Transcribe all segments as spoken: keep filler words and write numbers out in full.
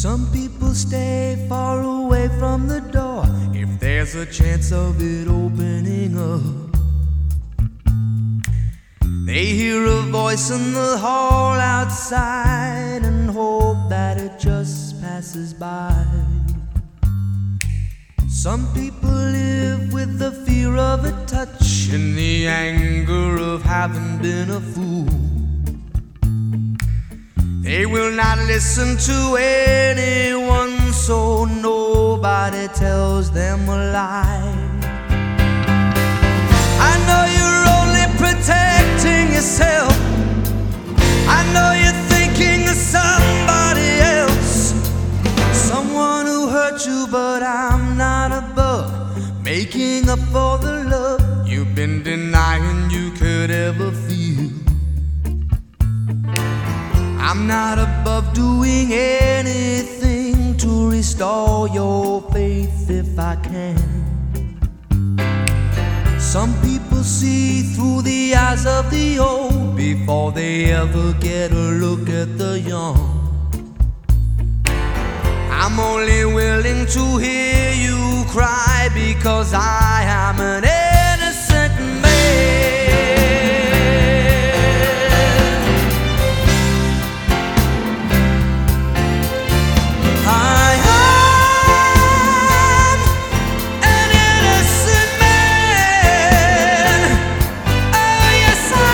Some people stay far away from the door if there's a chance of it opening up. They hear a voice in the hall outside and hope that it just passes by. Some people live with the fear of a touch and the anger of having been a fool. They will not listen to anyone, so nobody tells them a lie. I know you're only protecting yourself. I know you're thinking of somebody else, someone who hurt you, but I'm not above making up for the love you've been denying you could ever feel. I'm not above doing anything to restore your faith if I can. Some people see through the eyes of the old before they ever get a look at the young. I'm only willing to hear you cry because I am an innocent man. I am an innocent man. Oh yes I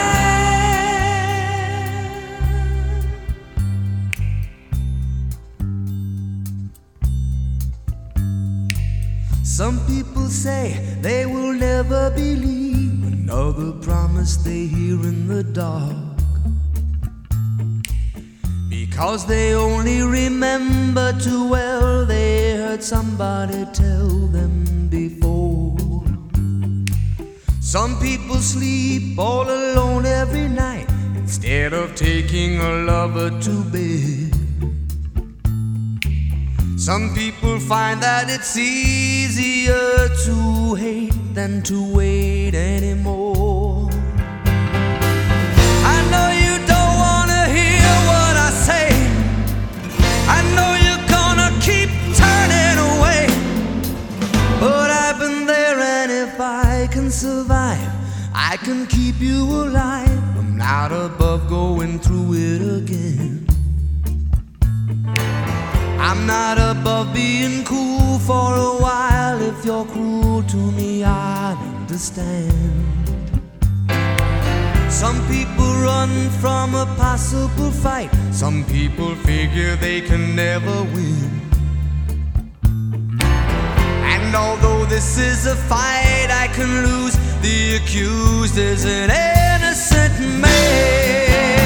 am. Some people say they will never believe another promise they hear in the dark, because they only remember too well they heard somebody tell them before. Some people sleep all alone every night instead of taking a lover to bed. Some people find that it's easier to hate than to wait anymore. I know you don't wanna hear what I say. I know you're gonna keep turning away, but I've been there, and if I can survive, I can keep you alive. I'm not above going through it again. I'm not above being cool for a while. If you're cruel to me, I understand. Some people run from a possible fight. Some people figure they can never win. And although this is a fight I can lose, the accused is an innocent man.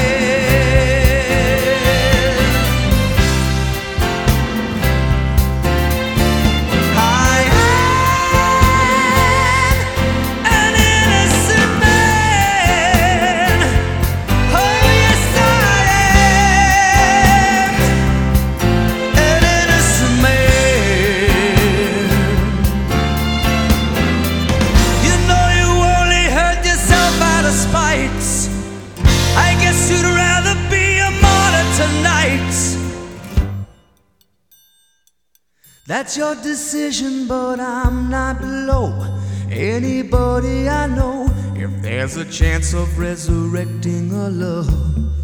You'd rather be a martyr tonight. That's your decision, but I'm not below anybody I know. If there's a chance of resurrecting a love,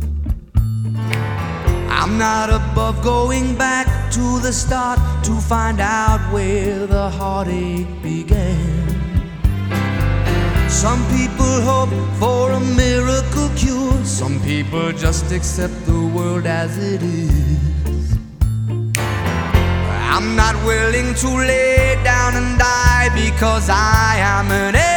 I'm not above going back to the start to find out where the heartache began. Some people hope for a miracle cure. Some people just accept the world as it is. I'm not willing to lay down and die because I am an